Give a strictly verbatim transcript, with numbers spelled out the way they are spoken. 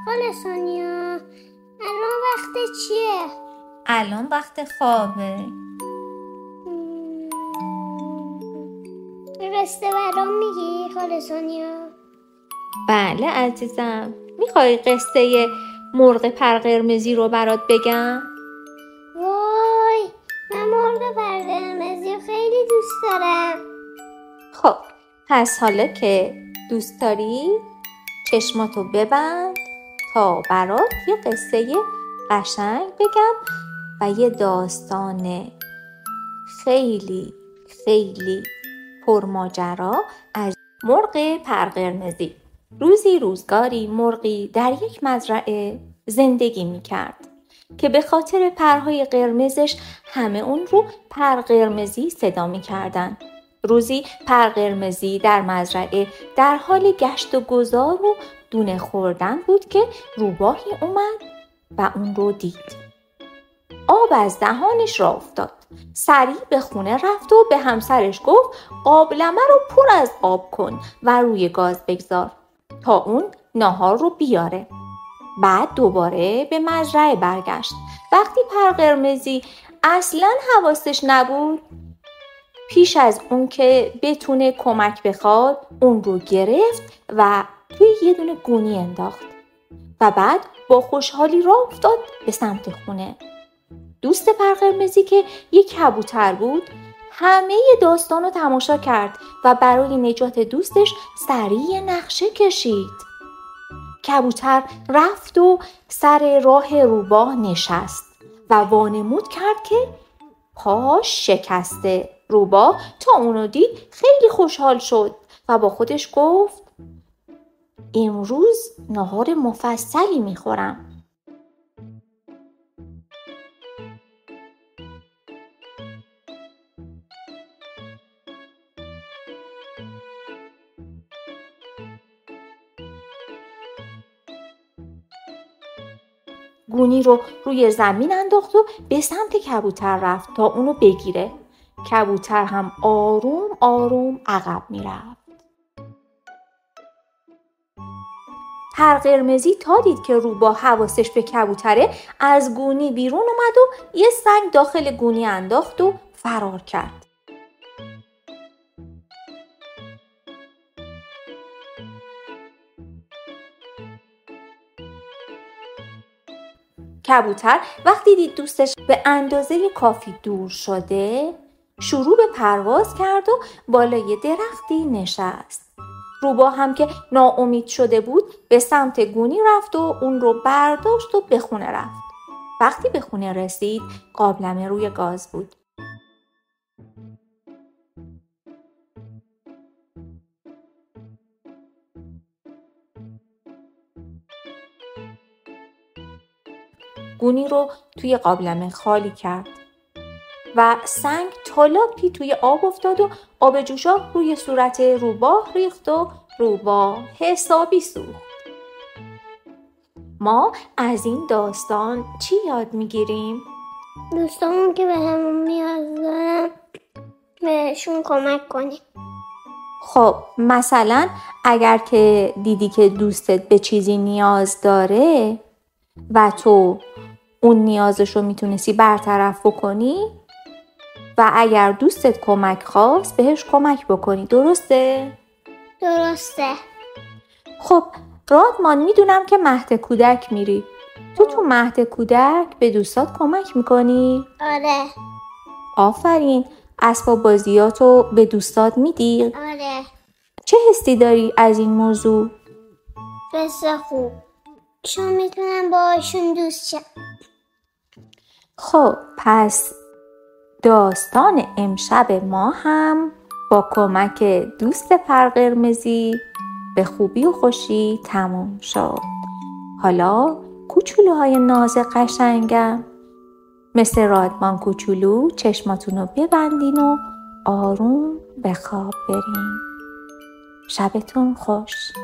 خاله سونیا الان وقت چیه؟ الان وقت خوابه. قصه برام میگی خاله سونیا؟ بله عزیزم. میخوای قصه مرغ پرقرمزی رو برات بگم؟ وای من مرغ پرقرمزی خیلی دوست دارم. خب پس حالا که دوست داری چشماتو ببند تا برات یه قصه قشنگ بگم و یه داستان خیلی خیلی پرماجرا از مرغ پرقرمزی. روزی روزگاری مرغی در یک مزرعه زندگی می کرد که به خاطر پرهای قرمزش همه اون رو پرقرمزی صدا می کردن. روزی پرقرمزی در مزرعه در حال گشت و گذار و دونه خوردن بود که روباهی اومد و اون رو دید. آب از دهانش را افتاد. سریع به خونه رفت و به همسرش گفت قابلمه رو پر از آب کن و روی گاز بگذار تا اون ناهار رو بیاره. بعد دوباره به مزرعه برگشت. وقتی پرقرمزی اصلاً حواسش نبود، پیش از اون که بتونه کمک بخواد اون رو گرفت و توی یه دونه گونی انداخت و بعد با خوشحالی راه افتاد به سمت خونه. دوست پرقرمزی که یک کبوتر بود همه داستان رو تماشا کرد و برای نجات دوستش سریع نقشه کشید. کبوتر رفت و سر راه روباه نشست و وانمود کرد که پاش شکسته. روباه تا اونو دید خیلی خوشحال شد و با خودش گفت امروز ناهار مفصلی میخورم. گونی رو روی زمین انداخت و به سمت کبوتر رفت تا اونو بگیره. کبوتر هم آروم آروم عقب می رفت. پرقرمزی تا دید که روباه حواسش به کبوتره از گونی بیرون اومد و یه سنگ داخل گونی انداخت و فرار کرد. کبوتر وقتی دید دوستش به اندازه کافی دور شده شروع به پرواز کرد و بالای درختی نشست. روباه هم که ناامید شده بود به سمت گونی رفت و اون رو برداشت و به خونه رفت. وقتی به خونه رسید قابلمه روی گاز بود. گونی رو توی قابلمه خالی کرد و سنگ تالاپی توی آب افتاد و آب جوشاب روی صورت روباه ریخت و روباه حسابی سوخت. ما از این داستان چی یاد میگیریم؟ دوستامون که به همون نیاز دارن بهشون کمک کنیم. خب مثلا اگر که دیدی که دوستت به چیزی نیاز داره و تو اون نیازش رو میتونستی برطرف بکنی و اگر دوستت کمک خواست بهش کمک بکنی. درسته؟ درسته. خب رادمان میدونم که مهد کودک میری. تو تو مهد کودک به دوستات کمک میکنی؟ آره. آفرین. اسباب بازیاتو به دوستات میدی؟ آره. چه حسی داری از این موضوع؟ حس خوب، چون میتونم باهاشون دوست شم. خب پس داستان امشب ما هم با کمک دوست پرقرمزی به خوبی و خوشی تموم شد. حالا کوچولوهای ناز قشنگم مثل رادمان کوچولو چشماتون رو ببندین و آروم به خواب برین. شبتون خوش.